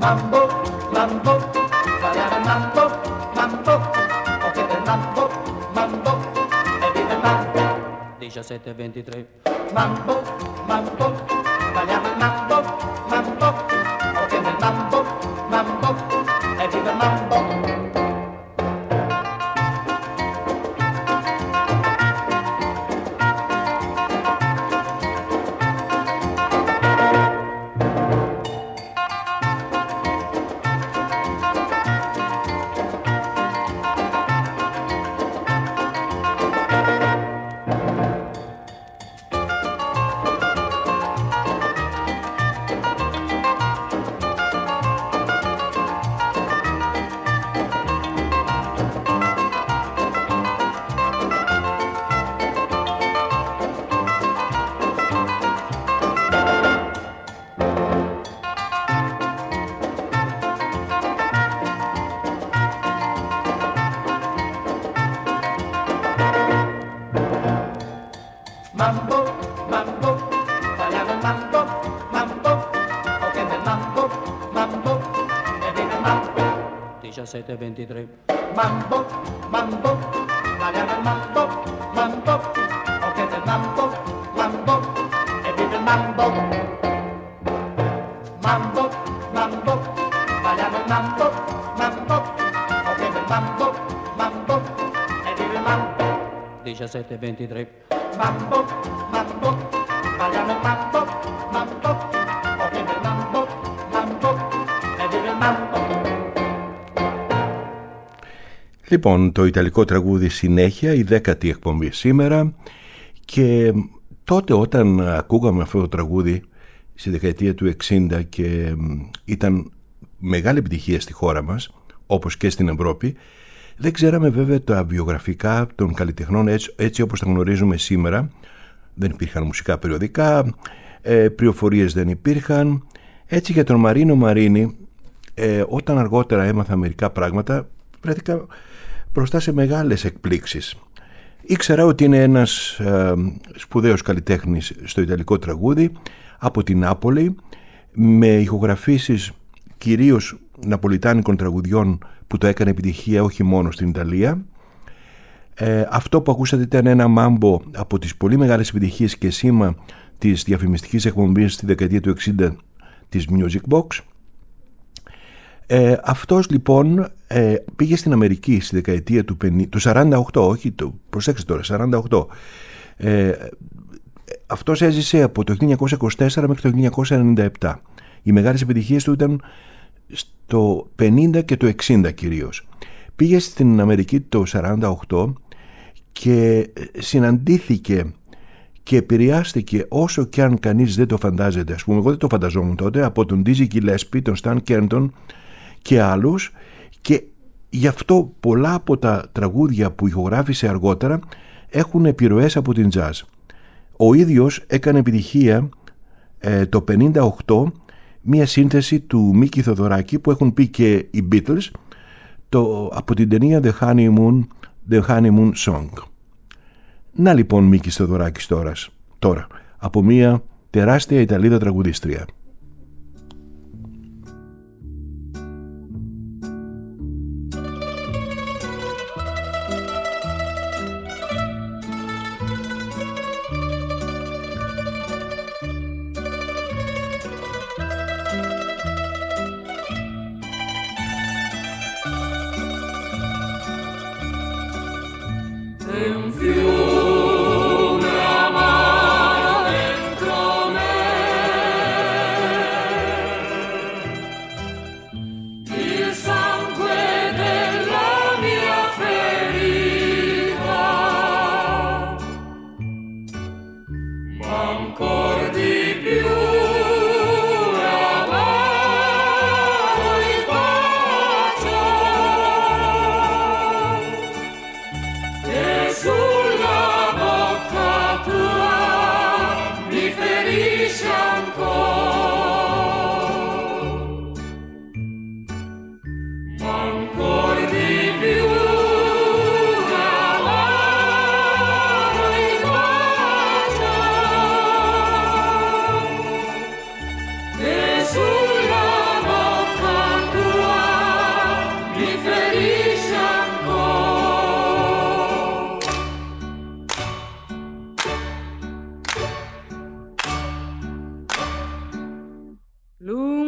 Mambo, mambo, ballare mambo, mambo, ok del mambo, mambo, e vive il mambo. 17:23. Mambo, mambo, ballare mambo, mambo, ok del mambo, mambo, e vive il mambo. Mambo, mambo, ballare mambo, mambo, ok del mambo, mambo, e vive il mambo. 17:23. Mambo, mambo, ballare mambo, mambo, ok del mambo, mambo, e vive il mambo. Mambo, mambo, ballare mambo, mambo, ok del mambo, mambo, e vive il mambo. 17:23. Mambo, mambo, ballare mambo, mambo, ok del mambo, mambo, e vive il mambo. Λοιπόν, το ιταλικό τραγούδι συνέχεια, η 10η εκπομπή σήμερα, και τότε όταν ακούγαμε αυτό το τραγούδι στη δεκαετία του 60 και ήταν μεγάλη επιτυχία στη χώρα μας, όπως και στην Ευρώπη, δεν ξέραμε βέβαια τα βιογραφικά των καλλιτεχνών έτσι όπως τα γνωρίζουμε σήμερα. Δεν υπήρχαν μουσικά περιοδικά, πληροφορίες δεν υπήρχαν. Έτσι για τον Μαρίνο Μαρίνη, όταν αργότερα έμαθα μερικά πράγματα, βρέθηκα μπροστά σε μεγάλες εκπλήξεις. Ήξερα ότι είναι ένας σπουδαίος καλλιτέχνης στο ιταλικό τραγούδι από την Νάπολη, με ηχογραφήσεις κυρίως ναπολιτάνικων τραγουδιών που το έκανε επιτυχία όχι μόνο στην Ιταλία. Αυτό που ακούσατε ήταν ένα μάμπο από τις πολύ μεγάλες επιτυχίες και σήμα της διαφημιστικής εκπομπής στη δεκαετία του 60 της Music Box. Αυτός λοιπόν πήγε στην Αμερική στη δεκαετία του 48, όχι, προσέξτε τώρα, 48. Αυτός έζησε από το 1924 μέχρι το 1997. Οι μεγάλες επιτυχίες του ήταν στο 50 και το 60 κυρίως. Πήγε στην Αμερική το 48 και συναντήθηκε και επηρεάστηκε, όσο και αν κανείς δεν το φαντάζεται, ας πούμε, εγώ δεν το φανταζόμουν τότε, από τον Dizzy Gillespie, τον Stan Kenton και άλλους, και γι' αυτό πολλά από τα τραγούδια που ηχογράφησε αργότερα έχουν επιρροές από την jazz. Ο ίδιος έκανε επιτυχία το 58 μία σύνθεση του Μίκη Θοδωράκη που έχουν πει και οι Beatles από την ταινία The Honeymoon Song. Να λοιπόν Μίκης Θοδωράκης τώρα από μία τεράστια Ιταλίδα τραγουδίστρια.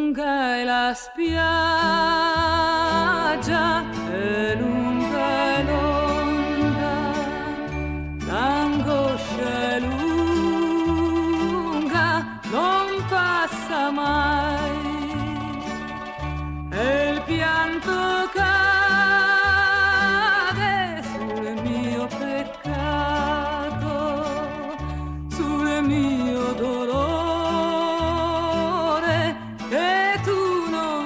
Lunga è la spiaggia e lunga è l'onda, l'angoscia è lunga, non passa mai, e il pianto cade sul mio peccato, sul mio dolore che tu non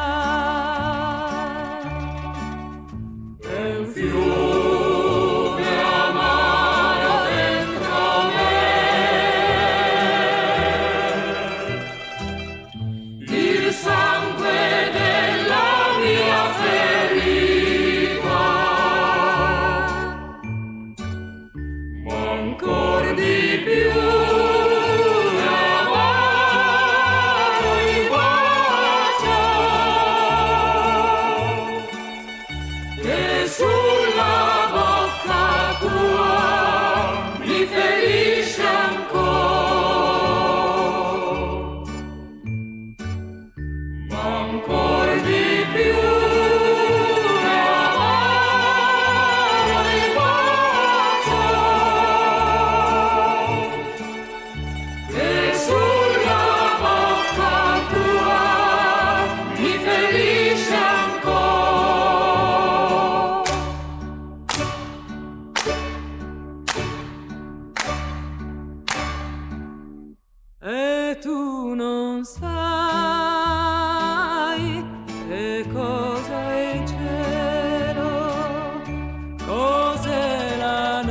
sai. È un fiume amaro dentro me, il sangue della mia ferita, ma ancor di più l'amaro il bacio che sulla bocca tua mi ferisce ancora, ma ancor di più l'amaro il bacio che sulla bocca tua mi ferisce ancora. E tu non sai che cosa è il cielo, cos'è la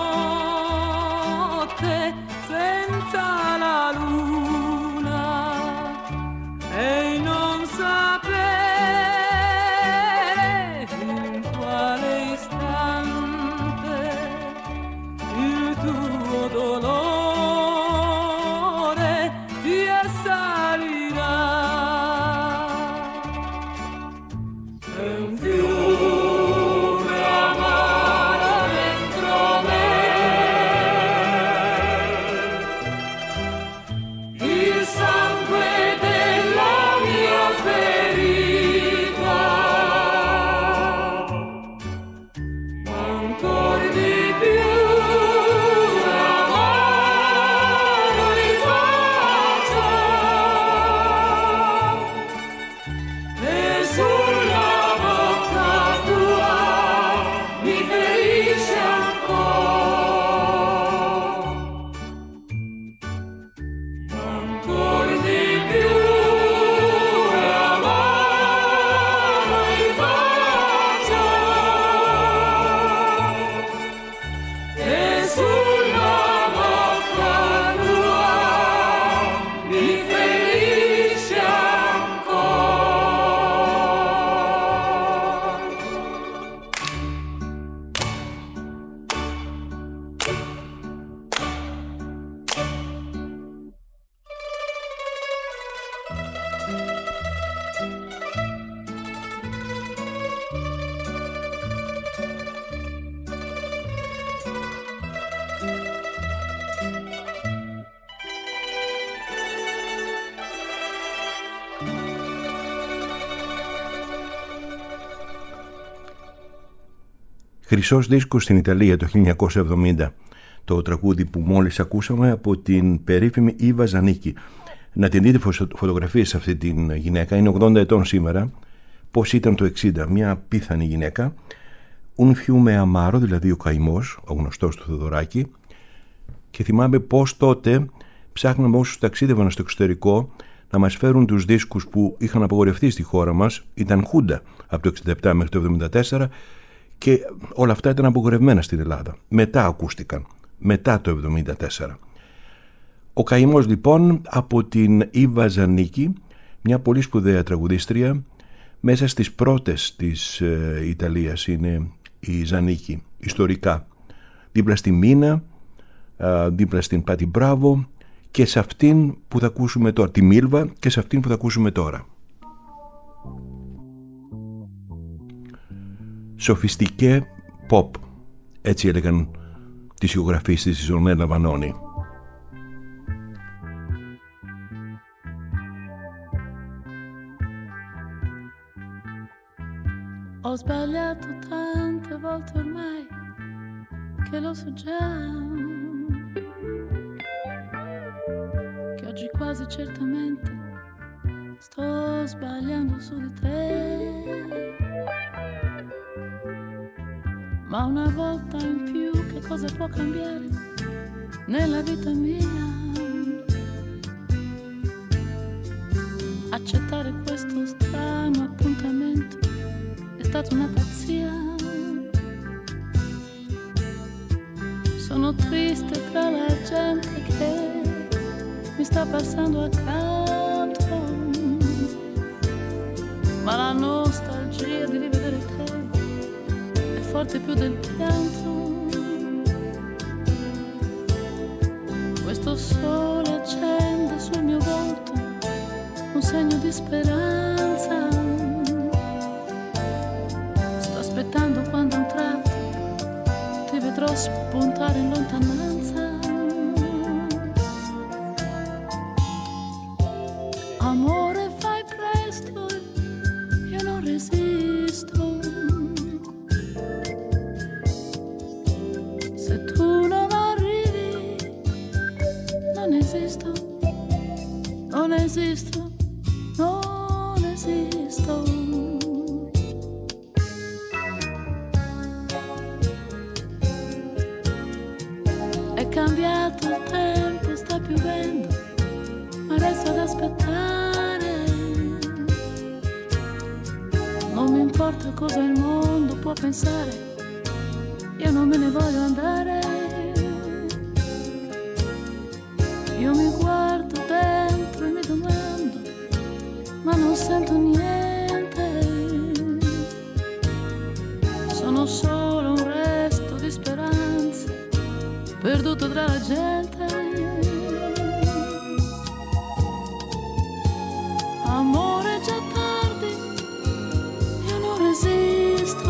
notte senza la luna, e non sapere in quale istante il tuo dolore ti assalirà. È un fiume amaro dentro me, il sangue della mia ferita, ma ancor di più l'amaro il bacio e sulla bocca tua mi ferisce ancora, ma ancor di più l'amaro il bacio e sulla bocca tua mi ferisce ancora. Χρυσός δίσκος στην Ιταλία το 1970, το τραγούδι που μόλις ακούσαμε από την περίφημη Ήβα Ζανίκη. Να την δείτε φωτογραφίες σε αυτή την γυναίκα, είναι 80 ετών σήμερα. Πώς ήταν το 60, μια απίθανη γυναίκα. Un fiume amaro, δηλαδή ο καημός, ο γνωστός του Θεοδωράκη. Και θυμάμαι πως τότε ψάχναμε όσους ταξίδευαν στο εξωτερικό να μας φέρουν τους δίσκους που είχαν απογορευτεί στη χώρα μας. Ήταν χούντα από το 67 μέχρι το 74 και όλα αυτά ήταν απογορευμένα στην Ελλάδα. Μετά ακούστηκαν, μετά το 74. Ο καημός λοιπόν από την Ήβα Ζανίκη, μια πολύ σπουδαία τραγουδίστρια, μέσα στις πρώτες της Ιταλίας είναι η Ζανίκη, ιστορικά. Δίπλα στη Μίνα, δίπλα στην Πάτη Μπράβο και σε αυτήν που θα ακούσουμε τώρα, τη Μίλβα, και σε αυτήν που θα ακούσουμε τώρα. Σοφιστικέ pop, έτσι έλεγαν τις ηχογραφίες της Ορνέλα Βανώνη. Ho sbagliato tante volte ormai che lo so già, che oggi quasi certamente sto sbagliando su di te. Ma una volta in più che cosa può cambiare nella vita mia? Accettare questo strano appuntamento è stata una pazzia. Sono triste tra la gente che mi sta passando accanto, ma la nostalgia di rivedere te è forte più del pianto. Questo sole accende sul mio volto un segno di speranza. Sto aspettando quando a un tratto ti vedrò spuntare in lontananza. Amore, fai presto, io non resisto. Se tu non arrivi, non esisto, non esisto, non esisto. È cambiato il tempo, sta piovendo, ma resto ad aspettare. Non mi importa cosa il mondo può pensare, io non me ne voglio andare. Io mi guardo dentro e mi domando, ma non sento niente. Sono solo un resto di speranza perduto tra la gente. Amore, è già tardi, io non resisto.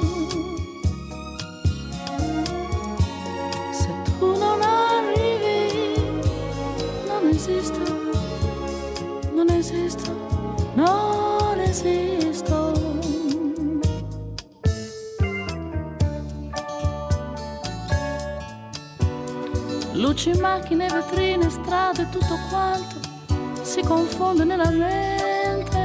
Se tu non arrivi, non esisto, non esisto, non esisto. Luci, macchine, vetrine, strade, tutto quanto si confonde nella mente.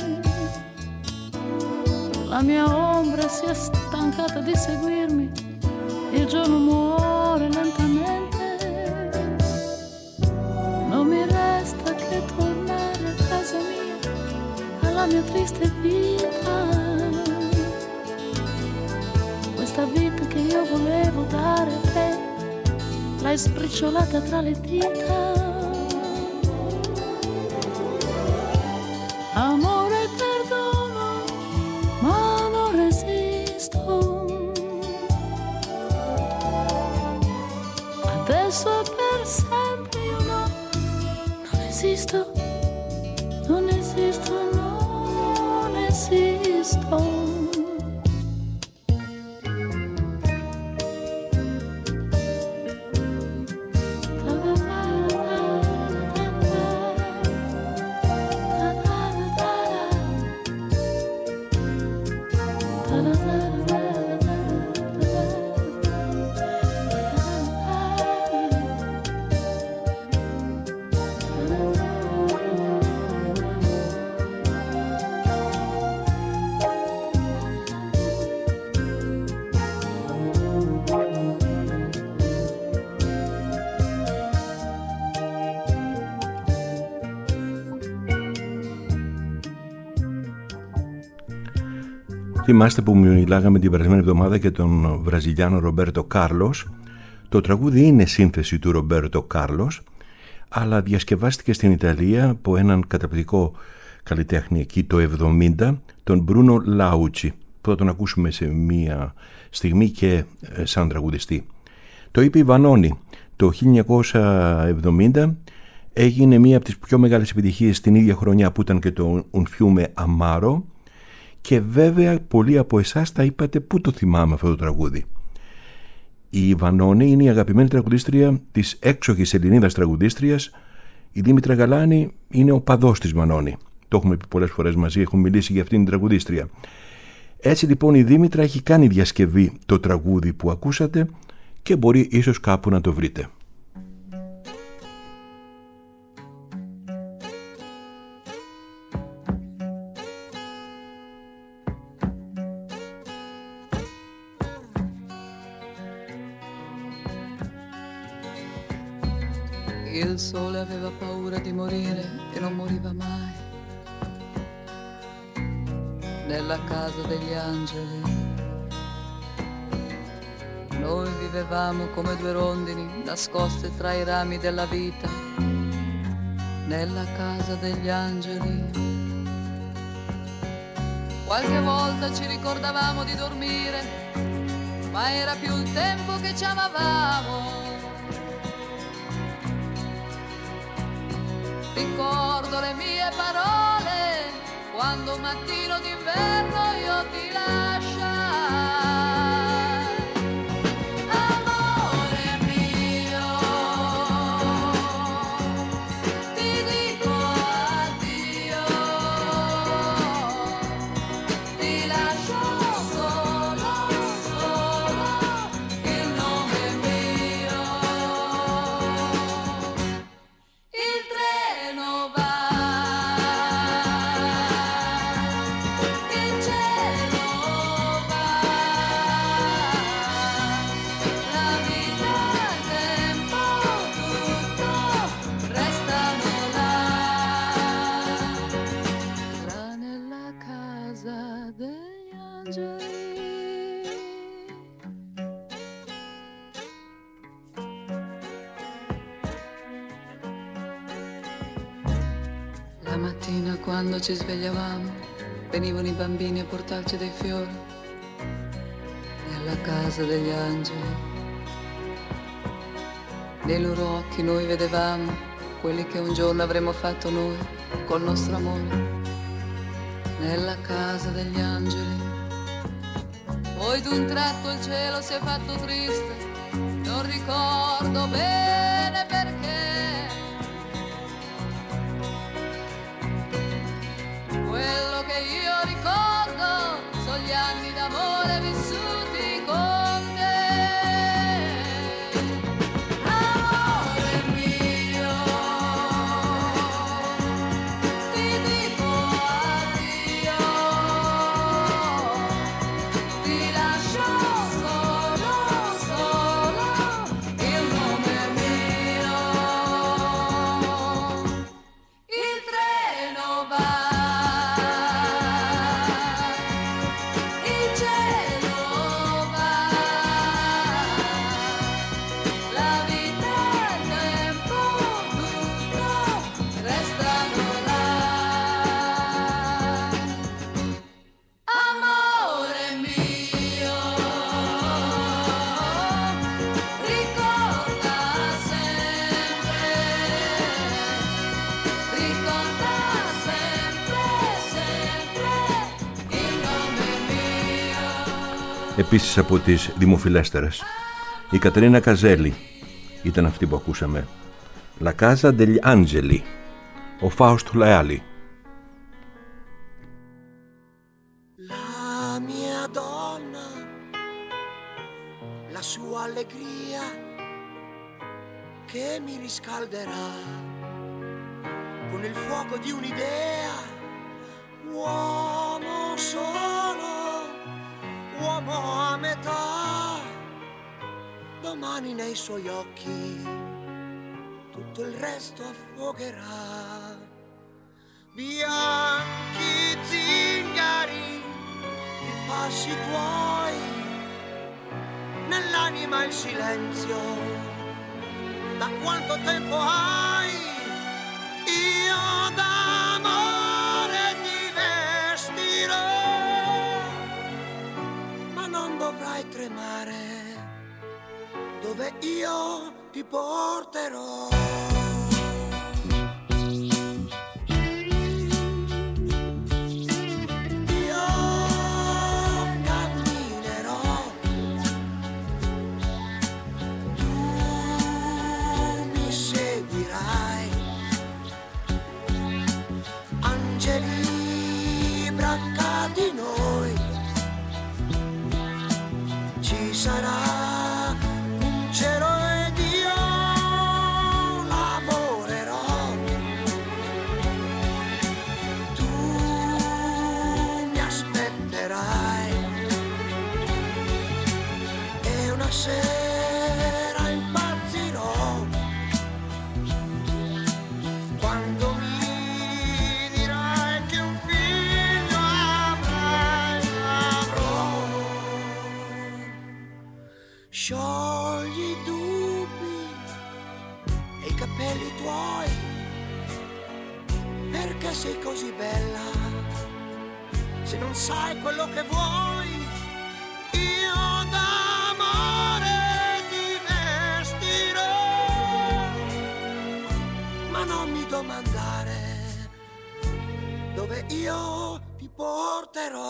La mia ombra si è stancata di seguirmi, il giorno muore lentamente. Non mi resta che tornare a casa mia, alla mia triste vita. Questa vita che io volevo dare a te, l'hai sbriciolata tra le dita. Amore, perdono, ma non resisto. Adesso e per sempre io non esisto, non esisto, non esisto. Θυμάστε που μιλάγαμε την περασμένη εβδομάδα για τον Βραζιλιάνο Ρομπέρτο Κάρλος. Το τραγούδι είναι σύνθεση του Ρομπέρτο Κάρλος, αλλά διασκευάστηκε στην Ιταλία από έναν καταπληκτικό καλλιτέχνη εκεί το 70, τον Μπρούνο Λάουτσι, που θα τον ακούσουμε σε μία στιγμή και σαν τραγουδιστή. Το είπε η Βανόνη. Το 1970 έγινε μία από τις πιο μεγάλες επιτυχίες την ίδια χρονιά που ήταν και το Un fiume amaro. Και βέβαια πολλοί από εσάς τα είπατε πού το θυμάμαι αυτό το τραγούδι. Η Βανόνη είναι η αγαπημένη τραγουδίστρια της έξοχης Ελληνίδας τραγουδίστριας. Η Δήμητρα Γαλάνη είναι ο παδός της Βανόνη. Το έχουμε πει πολλές φορές μαζί, έχουμε μιλήσει για αυτήν την τραγουδίστρια. Έτσι λοιπόν η Δήμητρα έχει κάνει διασκευή το τραγούδι που ακούσατε και μπορεί ίσως κάπου να το βρείτε. Il sole aveva paura di morire e non moriva mai. Nella casa degli angeli noi vivevamo come due rondini nascoste tra i rami della vita. Nella casa degli angeli qualche volta ci ricordavamo di dormire, ma era più il tempo che ci amavamo. Ricordo le mie parole quando un mattino d'inverno io ti lasciai. Amore mio, ti dico addio, ti lascio solo, solo il nome mio. Il treno va, il cielo va, la vita, il tempo, tutto restano là, nella casa degli angeli. La mattina quando ci svegliavamo venivano i bambini a portarci dei fiori nella casa degli angeli. Nei loro occhi noi vedevamo quelli che un giorno avremmo fatto noi col nostro amore nella casa degli angeli. Poi d'un tratto il cielo si è fatto triste, non ricordo bene perché. Quello che io ricordo sono gli anni d'amore vissuti con te. Amore mio, ti dico addio, ti lascio solo, solo il nome mio. Il treno va, il cielo va, la vita, il tempo, tutto restano là. Amore mio, ricorda sempre, sempre il nome mio. Επίσης από τις δημοφιλέστερες, η Κατερίνα Καζέλη ήταν αυτή που ακούσαμε. La Casa degli Angeli, ο Φάουστο Λεάλη. La mia donna, la sua allegria che mi riscalderà con il fuoco di un'idea. Uomo solo, uomo a metà, domani nei suoi occhi tutto il resto affogherà. Bianchi zingari, i passi tuoi, nell'anima il silenzio, da quanto tempo hai? Io d'amore ti vestirò, ma non dovrai tremare, dove io ti porterò. Io camminerò, tu mi seguirai, angeli braccati noi, sei così bella, se non sai quello che vuoi, io d'amore ti vestirò. Ma non mi domandare dove io ti porterò.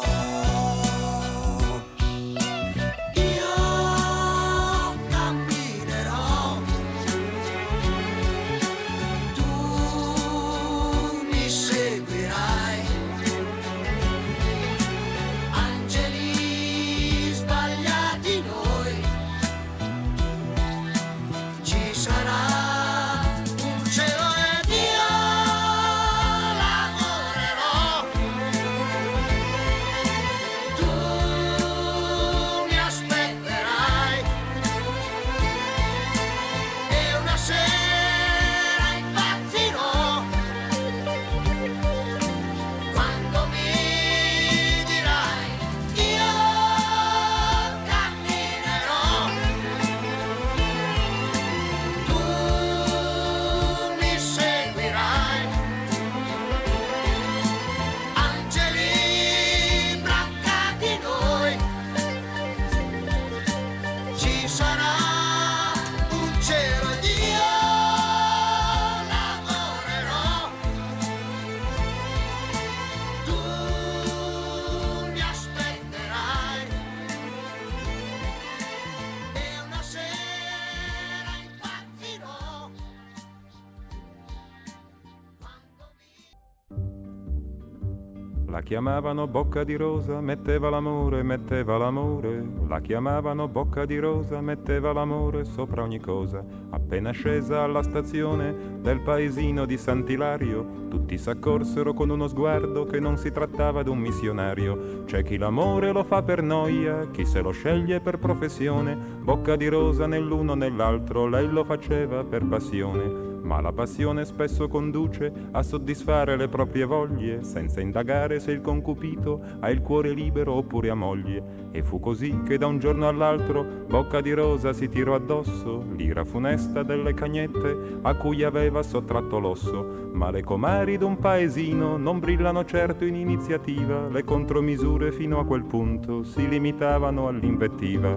La chiamavano Bocca di Rosa, metteva l'amore, metteva l'amore. La chiamavano Bocca di Rosa, metteva l'amore sopra ogni cosa. Appena scesa alla stazione del paesino di Sant'Ilario, tutti s'accorsero con uno sguardo che non si trattava d'un missionario. C'è chi l'amore lo fa per noia, chi se lo sceglie per professione. Bocca di Rosa nell'uno nell'altro, lei lo faceva per passione. Ma la passione spesso conduce a soddisfare le proprie voglie, senza indagare se il concupito ha il cuore libero oppure ha moglie. E fu così che da un giorno all'altro Bocca di Rosa si tirò addosso l'ira funesta delle cagnette a cui aveva sottratto l'osso. Ma le comari d'un paesino non brillano certo in iniziativa, le contromisure fino a quel punto si limitavano all'invettiva.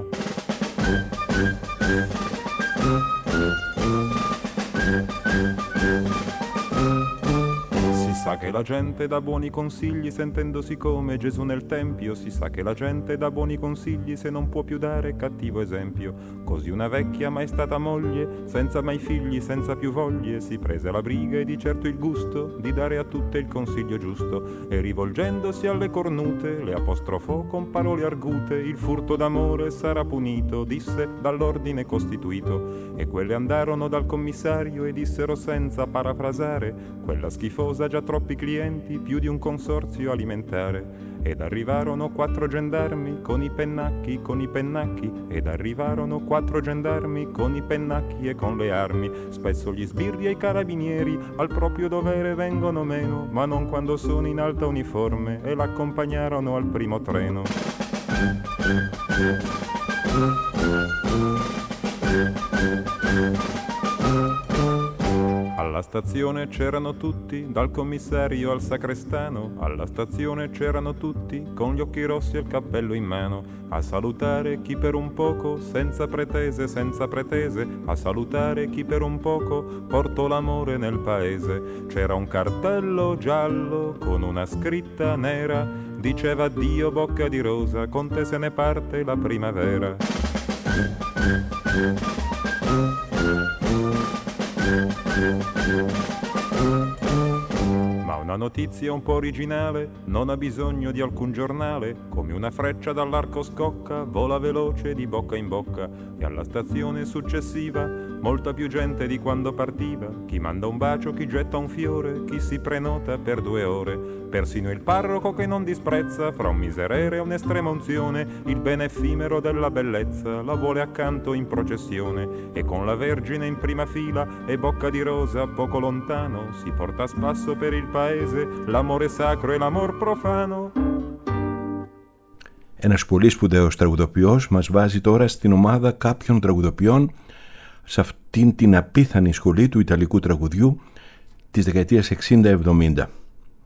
Si sa che la gente dà buoni consigli sentendosi come Gesù nel Tempio. Si sa che la gente dà buoni consigli se non può più dare cattivo esempio. Così una vecchia mai stata moglie, senza mai figli, senza più voglie, si prese la briga e di certo il gusto di dare a tutte il consiglio giusto. E rivolgendosi alle cornute le apostrofò con parole argute: il furto d'amore sarà punito, disse, dall'ordine costituito. E quelle andarono dal commissario e dissero senza parafrasare: quella schifosa già troppi clienti, più di un consorzio alimentare. Ed arrivarono 4 gendarmi con i pennacchi, ed arrivarono 4 gendarmi con i pennacchi e con le armi. Spesso gli sbirri e i carabinieri al proprio dovere vengono meno, ma non quando sono in alta uniforme, e l'accompagnarono al primo treno. Alla stazione c'erano tutti, dal commissario al sacrestano. Alla stazione c'erano tutti, con gli occhi rossi e il cappello in mano, a salutare chi per un poco, senza pretese, a salutare chi per un poco portò l'amore nel paese. C'era un cartello giallo con una scritta nera, diceva addio Bocca di Rosa, con te se ne parte la primavera. Ma una notizia un po' originale non ha bisogno di alcun giornale. Come una freccia dall'arco scocca, vola veloce di bocca in bocca, e alla stazione successiva molta più gente di quando partiva. Chi manda un bacio, chi getta un fiore, chi si prenota per 2 ore. Persino il parroco che non disprezza, fra un miserere e un'estrema unzione, il bene effimero della bellezza la vuole accanto in processione. E con la Vergine in prima fila e Bocca di Rosa poco lontano, si porta a spasso per il paese l'amore sacro e l'amor profano. Ένας πολύ σπουδαίος τραγουδοποιός μας βάζει τώρα στην ομάδα κάποιων τραγουδοποιών σε αυτήν την απίθανη σχολή του ιταλικού τραγουδιού της δεκαετίας 60-70.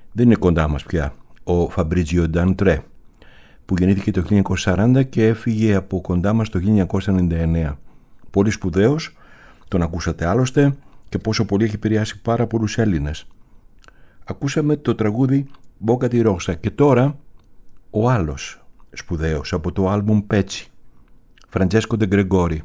Δεν είναι κοντά μας πια ο Φαμπρίτζιο Νταντρέ, που γεννήθηκε το 1940 και έφυγε από κοντά μας το 1999. Πολύ σπουδαίος, τον ακούσατε άλλωστε, και πόσο πολύ έχει επηρεάσει πάρα πολλούς Έλληνες. Ακούσαμε το τραγούδι Μπόκα τη Ρώσα και τώρα ο άλλος σπουδαίος από το άλμπουμ Πέτσι, Φραντζέσκο Ντε Γκρεγόρι.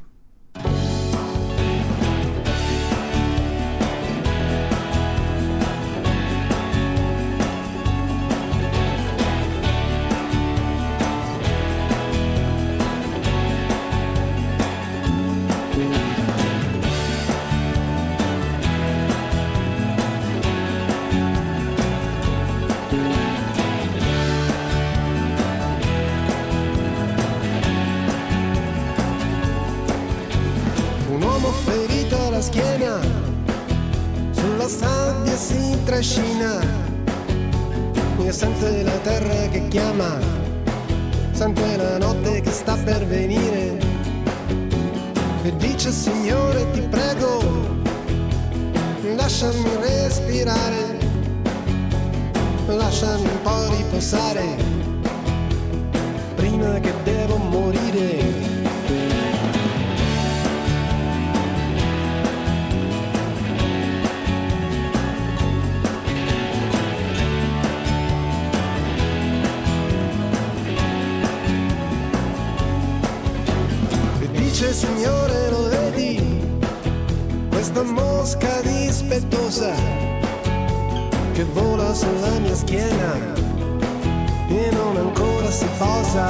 Sente la terra che chiama, sente la notte che sta per venire e dice Signore ti prego lasciami respirare, lasciami un po' riposare prima che devo morire. Signore lo vedi, questa mosca dispettosa che vola sulla mia schiena e non ancora si posa.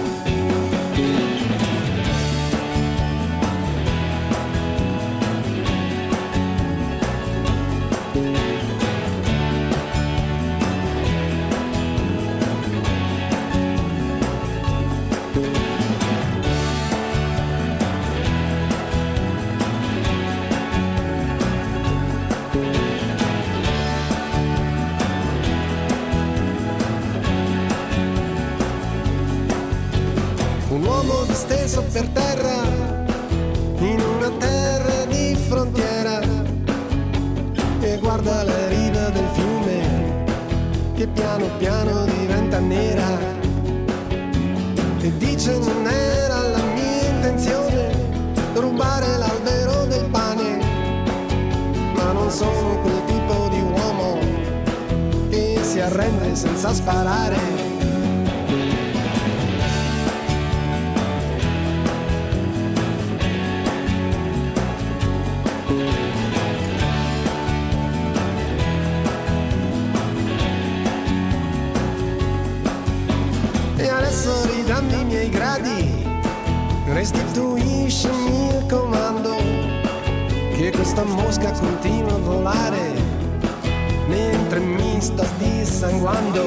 Steso per terra, in una terra di frontiera, e guarda la riva del fiume che piano piano diventa nera, e dice non era la mia intenzione rubare l'albero del pane, ma non sono quel tipo di uomo che si arrende senza sparare. Ridammi i miei gradi, restituiscimi il comando, che questa mosca continua a volare mentre mi sto dissanguando.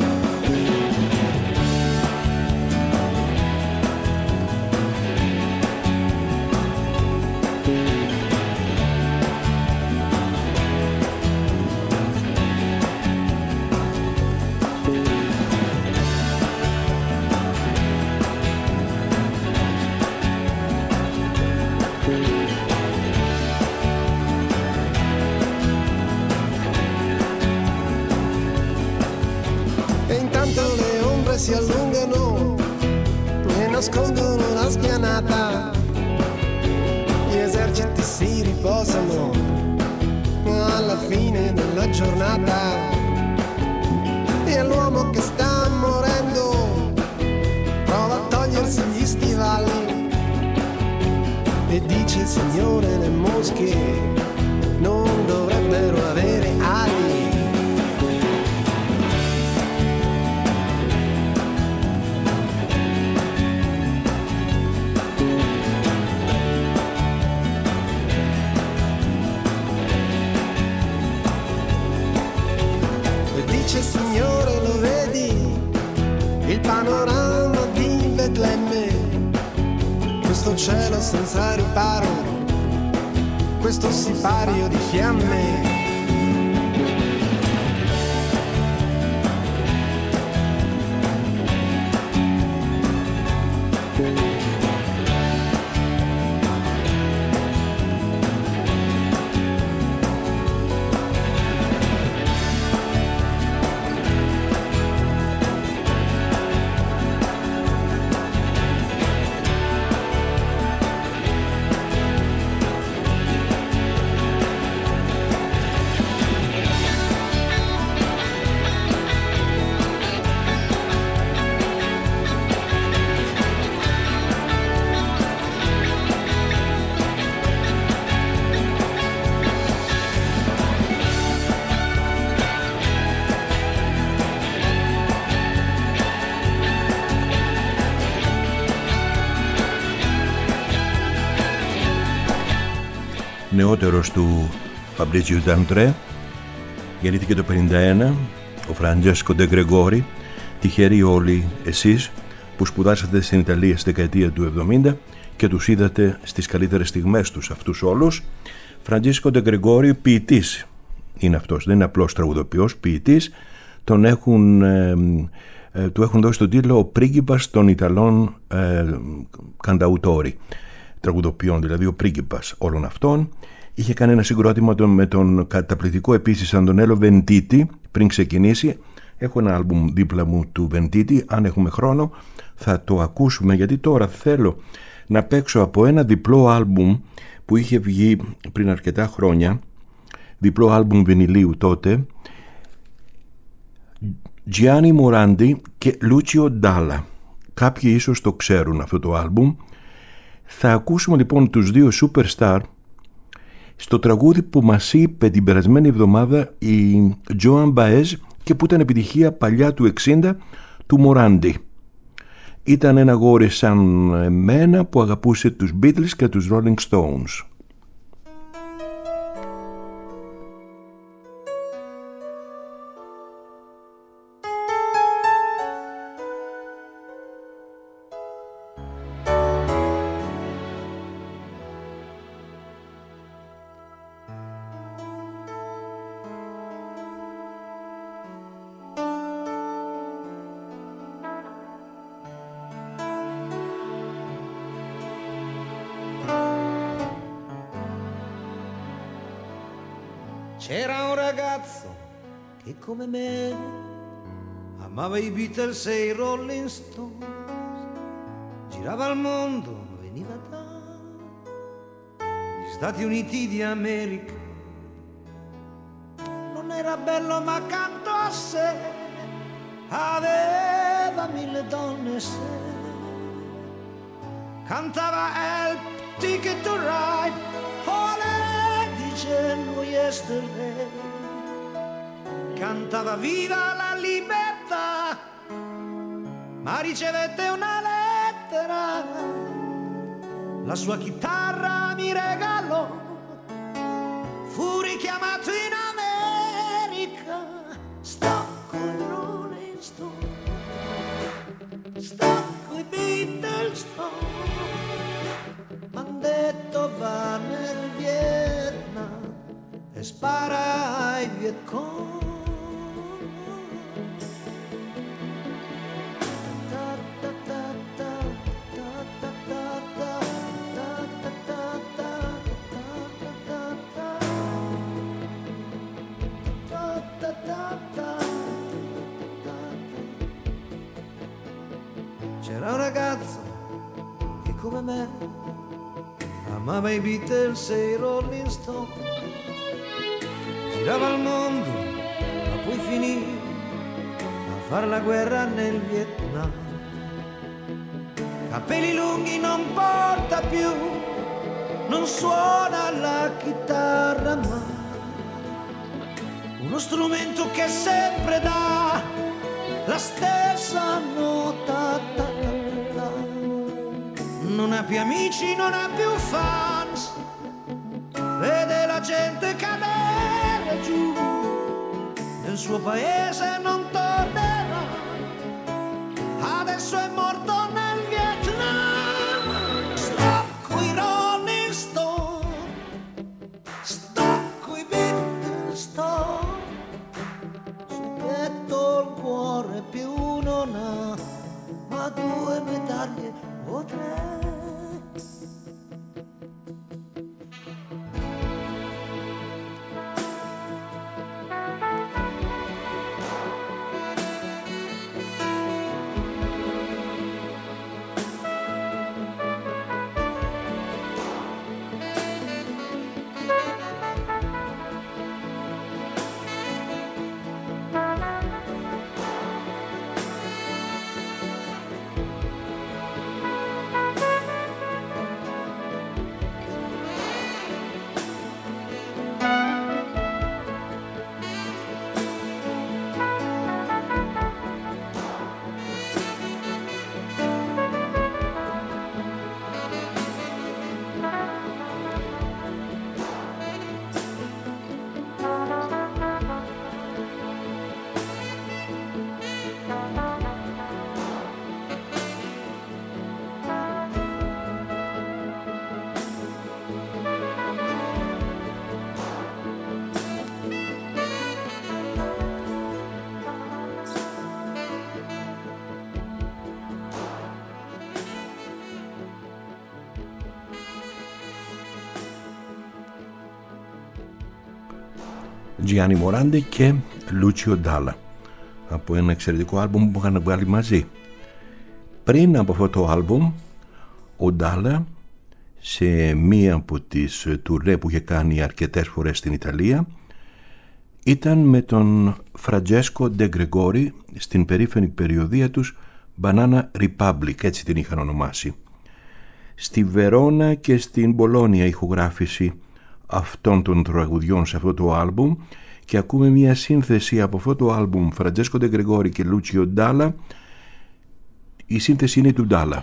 Si allungano e nascondono la spianata, gli eserciti si riposano alla fine della giornata, e l'uomo che sta morendo prova a togliersi gli stivali e dice Signore le mosche non dovrebbero avere ali. Signore lo vedi, il panorama di Betlemme, questo cielo senza riparo, questo sipario di fiamme. νεότερος του Φαμπρίζιο Νταντρέ. Γεννήθηκε το 1951 ο Φραντζέσκο Ντε Γκρεγόρι. Τυχεροί όλοι εσείς που σπουδάσατε στην Ιταλία στη δεκαετία του 70 και τους είδατε στις καλύτερες στιγμές τους αυτούς όλους. Φραντζέσκο Ντε Γκρεγόρι, ποιητής είναι αυτός, δεν είναι απλώς τραγουδοποιός, ποιητής. Του έχουν δώσει τον τίτλο «Ο πρίγκιπας των Ιταλών κανταουτόρι», τραγουδοποιών, δηλαδή ο πρίγκιπας όλων αυτών. Είχε κάνει ένα συγκρότημα με τον καταπληκτικό επίσης Αντωνέλο Βεντίτη πριν ξεκινήσει. Έχω ένα άλμπουμ δίπλα μου του Βεντίτη, αν έχουμε χρόνο θα το ακούσουμε, γιατί τώρα θέλω να παίξω από ένα διπλό άλμπουμ που είχε βγει πριν αρκετά χρόνια, διπλό άλμπουμ βινιλίου τότε, Gianni Morandi και Lucio Dalla. Κάποιοι ίσως το ξέρουν αυτό το άλμπουμ. Θα ακούσουμε λοιπόν τους δύο superstar στο τραγούδι που μας είπε την περασμένη εβδομάδα η Joan Baez και που ήταν επιτυχία παλιά του 60 του Morandi. Ήταν ένα γόρι σαν εμένα που αγαπούσε τους Beatles και τους Rolling Stones. C'era un ragazzo che come me amava i Beatles e i Rolling Stones, girava al mondo, veniva dagli Stati Uniti di America. Non era bello ma accanto a sé aveva 1000 donne se cantava Help, Ticket to Ride, Hello Yesterday, cantava Viva la libertà, ma ricevette una lettera, la sua chitarra mi regalò, fu richiamato in America, sto coi Rolling Stones, sto coi Beatles, m'han detto va nel Vietnam e spara ai Vietcong. C'era un ragazzo che come me amava i Beatles e i Rolling Stones, girava al mondo ma poi finì a far la guerra nel Vietnam. Capelli lunghi non porta più, non suona la chitarra ma uno strumento che sempre dà la stessa nota. Non ha più amici, non ha più fans, vede la gente cadere giù, nel suo paese non tornerà, adesso è morto nel Vietnam. Sto coi Rolling Stone, sto coi Beatles, sto sul petto il cuore più non ha, ma 2 medaglie o 3. Gianni Morandi και Lucio Dalla από ένα εξαιρετικό άλμπουμ που είχαν βγάλει μαζί. Πριν από αυτό το άλμπουμ, ο Dalla σε μία από τις τουρνέ που είχε κάνει αρκετές φορές στην Ιταλία ήταν με τον Francesco De Gregori στην περήφανη περιοδεία τους Banana Republic, έτσι την είχαν ονομάσει. Στη Βερόνα και στην Μπολόνια ηχογράφηση αυτών των τραγουδιών σε αυτό το άλμπουμ και ακούμε μια σύνθεση από αυτό το άλμπουμ Francesco De Gregori και Lucio Dalla. Η σύνθεση είναι του Dalla.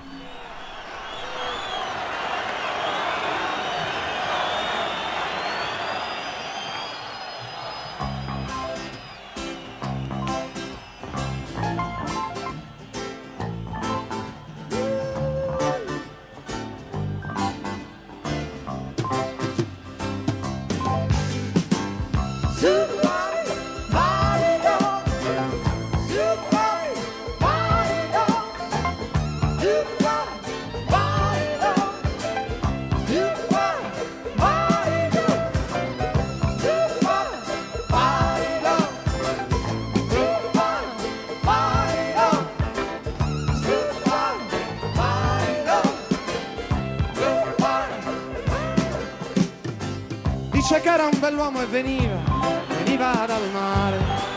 Dice che era un bell'uomo e veniva dal mare.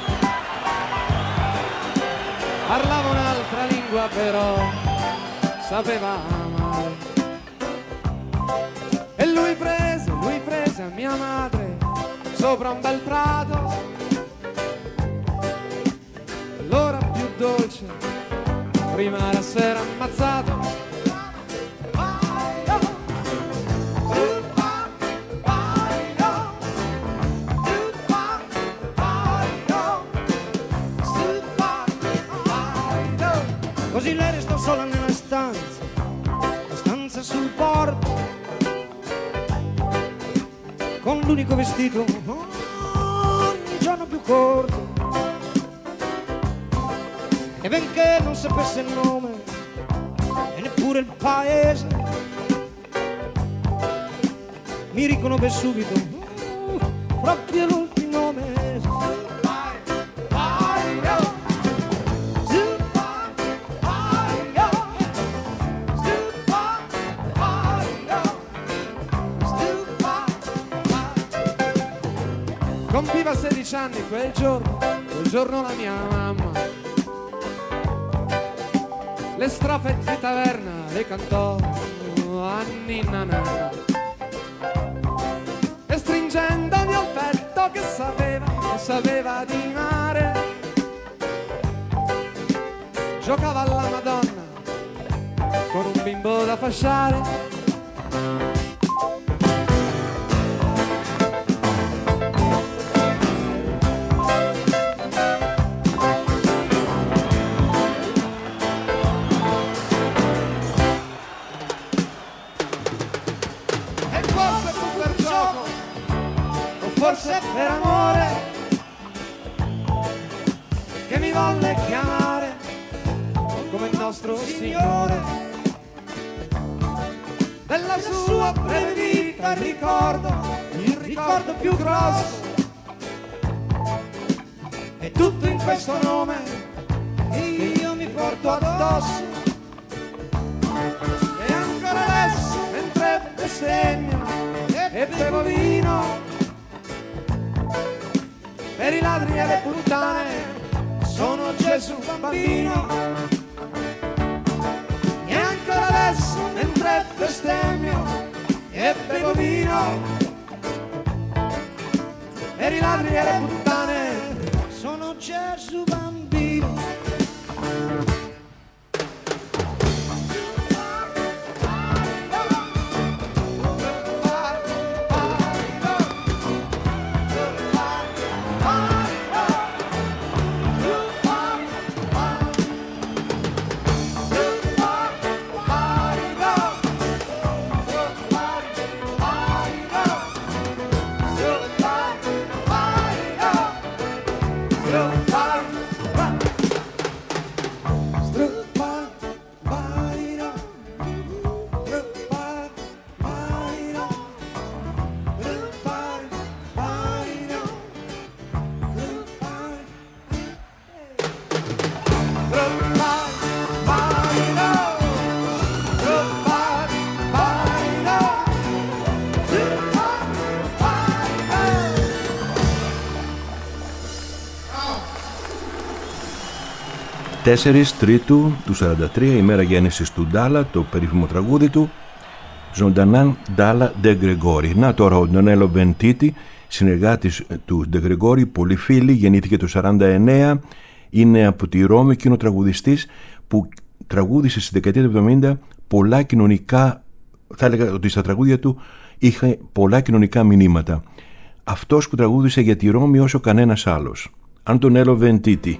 Parlava un'altra lingua però sapeva amare. E lui prese a mia madre sopra un bel prato. L'ora più dolce prima era s'era ammazzato. Così lei restò sola nella stanza sul porto, con l'unico vestito ogni giorno più corto. E benché non sapesse il nome e neppure il paese, mi riconobbe subito proprio l'ultimo mese. Compiva 16 anni quel giorno la mia mamma. Le strofe di taverna le cantò a ninna nanna. E stringendomi al petto che sapeva di mare, giocava alla Madonna con un bimbo da fasciare. Forse per amore che mi volle chiamare come il nostro Signore. Della sua breve vita il ricordo più grosso, e tutto in questo nome io mi porto addosso. E ancora adesso mentre bestemmio e bevo vino, per i ladri e le puttane sono Gesù bambino. E ancora adesso mentre bestemmio e bevo vino, per i ladri e le puttane sono Gesù bambino. 4 Τρίτου του 43, ημέρα γέννησης του Ντάλα, το περίφημο τραγούδι του Ζωντανάν Ντάλα Ντε Γκρεγόρι. Να τώρα ο Ντονέλο Βεντίτη, συνεργάτης του Ντε Γκρεγόρι, πολύ φίλοι, γεννήθηκε το 49, είναι από τη Ρώμη και είναι ο τραγουδιστής που τραγούδισε στη δεκαετία του 70 πολλά κοινωνικά, θα έλεγα ότι στα τραγούδια του είχε πολλά κοινωνικά μηνύματα. Αυτός που τραγούδισε για τη Ρώμη όσο κανένας άλλος. Αντωνέλο Βεντίτη.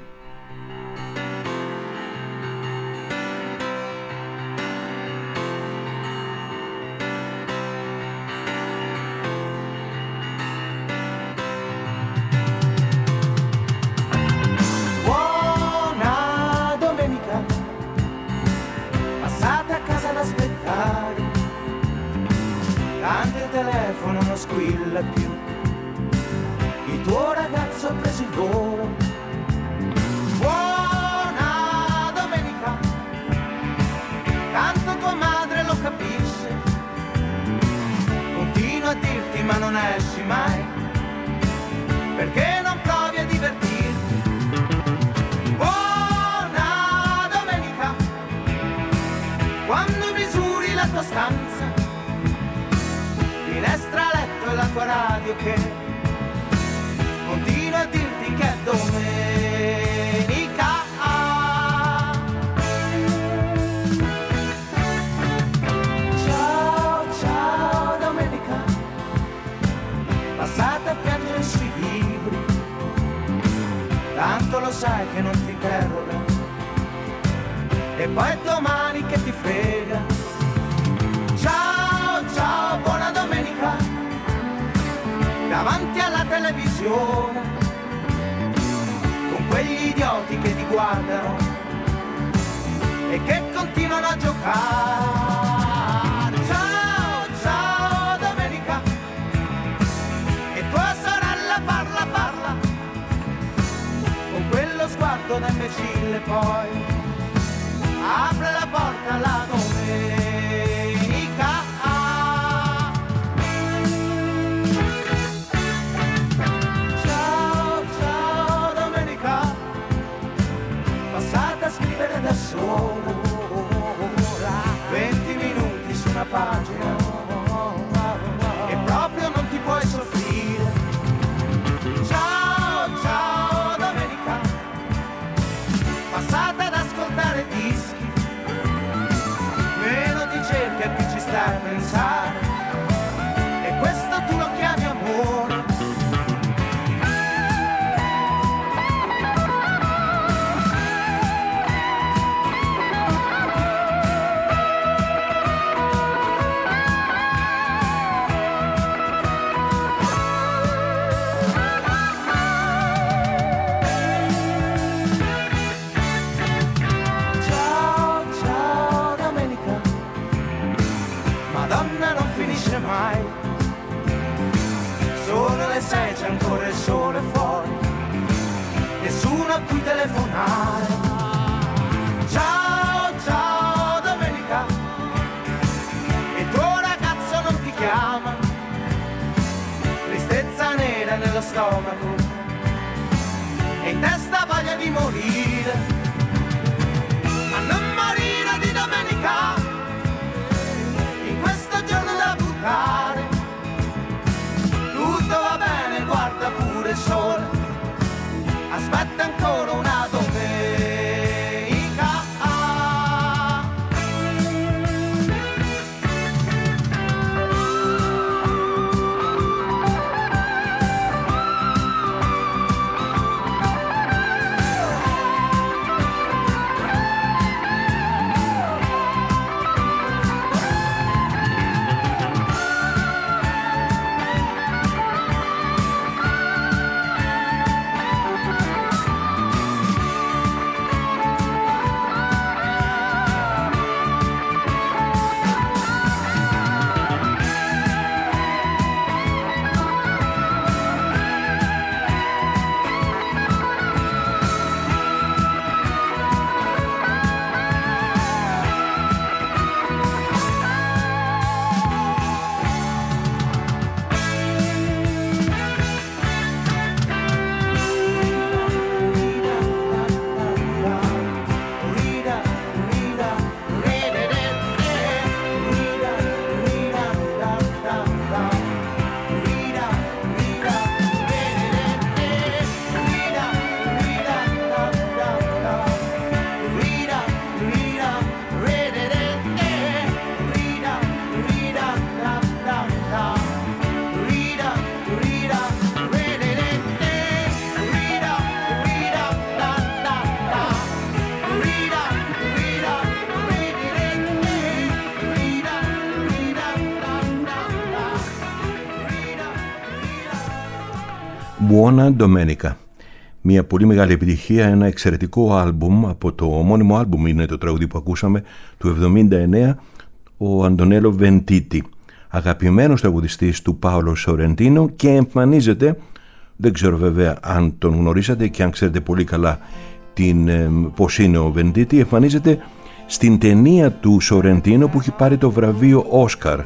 Buona Domenica. Μια πολύ μεγάλη επιτυχία, ένα εξαιρετικό άλμπουμ, από το ομώνυμο άλμπουμ είναι το τραγούδι που ακούσαμε, του 79, ο Αντωνέλο Βεντίτη, αγαπημένος τραγουδιστής του Πάολο Σορεντίνο, και εμφανίζεται, δεν ξέρω βέβαια αν τον γνωρίσατε και αν ξέρετε πολύ καλά πώς είναι ο Βεντίτη, εμφανίζεται στην ταινία του Σορεντίνο που έχει πάρει το βραβείο Όσκαρ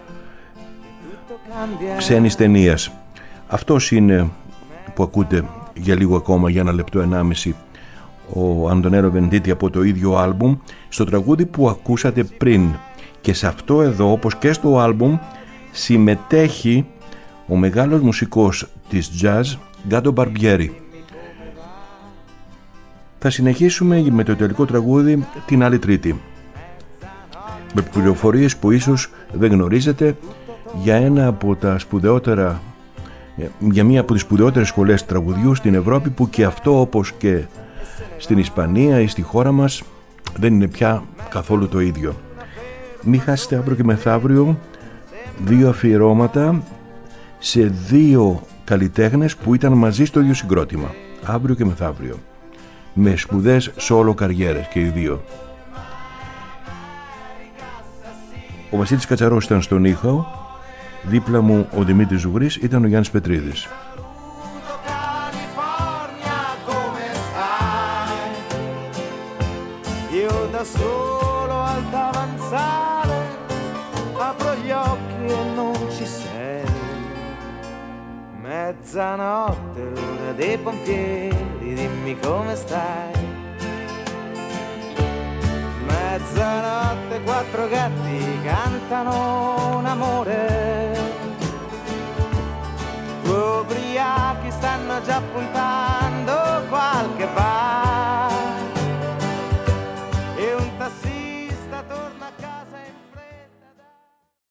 ξένης ταινίας. Αυτός είναι που ακούτε για λίγο ακόμα, για 1 λεπτό 1,5, ο Αντωνέλο Βεντίτη από το ίδιο άλμπουμ, στο τραγούδι που ακούσατε πριν. Και σε αυτό εδώ, όπως και στο άλμπουμ, συμμετέχει ο μεγάλος μουσικός της jazz Γκάντο Μπαρμπιέρι. Θα συνεχίσουμε με το τελικό τραγούδι την άλλη Τρίτη, με πληροφορίες που ίσως δεν γνωρίζετε για ένα από τα σπουδαιότερα, για μία από τις σπουδαιότερες σχολές τραγουδιού στην Ευρώπη, που και αυτό, όπως και στην Ισπανία ή στη χώρα μας, δεν είναι πια καθόλου το ίδιο. Μην χάσετε αύριο και μεθαύριο 2 αφιερώματα σε 2 καλλιτέχνες που ήταν μαζί στο ίδιο συγκρότημα, αύριο και μεθαύριο, με σπουδές solo καριέρες και οι 2. Ο Βασίλης Κατσαρός ήταν στον ήχο, δίπλα μου ο Δημήτρης Ζουγρής, ήταν ο Γιάννης Πετρίδης. Io da solo al davanzale apro gli occhi e non ci sei. Mezzanotte, l'ora dei pompieri, dimmi come stai. Mezzanotte, 4 gatti cantano un amore. 2 ubriachi stanno già puntando